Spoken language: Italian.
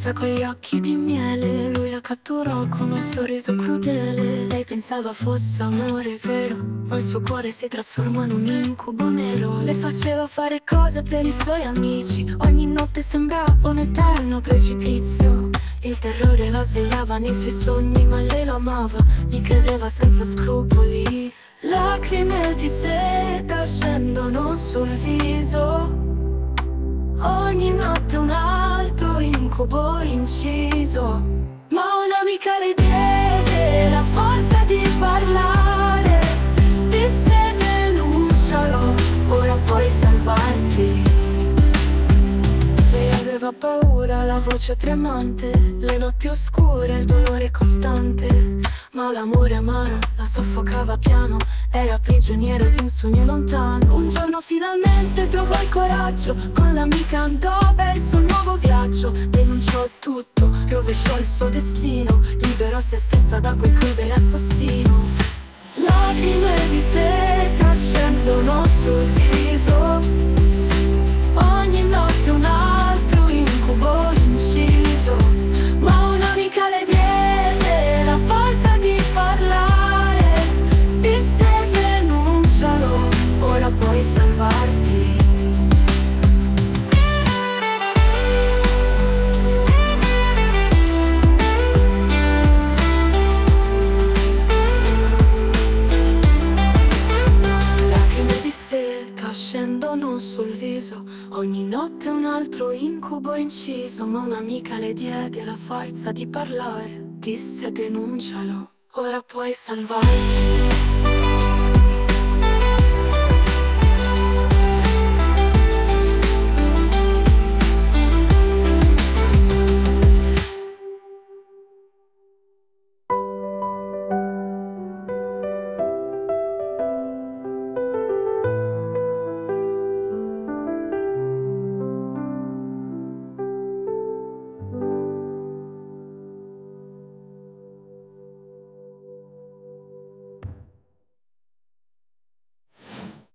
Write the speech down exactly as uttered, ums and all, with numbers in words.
rosa con gli occhi di miele. Lui la catturò con un sorriso crudele. Lei pensava fosse amore vero, ma il suo cuore si trasformò in un incubo nero. Le faceva fare cose per i suoi amici, ogni notte sembrava un eterno precipizio. Il terrore la svegliava nei suoi sogni, ma lei lo amava, gli credeva senza scrupoli. Lacrime di seta scendono sul viso, ogni notte un altro incubo inciso. Ma un'amica le diede la forza di parlare, disse denuncialo, ora puoi salvarti. Lei aveva paura, la voce tremante, le notti oscure, il dolore costante. Ma l'amore amaro la soffocava piano, era prigioniera di un sogno lontano. Un giorno finalmente trovò il coraggio, con l'amica andò verso un nuovo viaggio. Denunciò tutto, rovesciò il suo destino, liberò se stessa da quel crudele assassino. Lacrime di seta scendono sul viso, ogni notte un altro incubo inciso. Ma un'amica le diede la forza di parlare, disse denuncialo, ora puoi salvarti. Lacrime di seta scendono sul viso, ogni notte un altro incubo inciso. Ma un'amica le diede la forza di parlare, disse denuncialo, ora puoi salvarti.